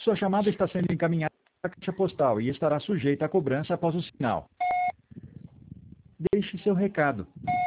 Sua chamada está sendo encaminhada para a caixa postal e estará sujeita à cobrança após o sinal. Deixe seu recado.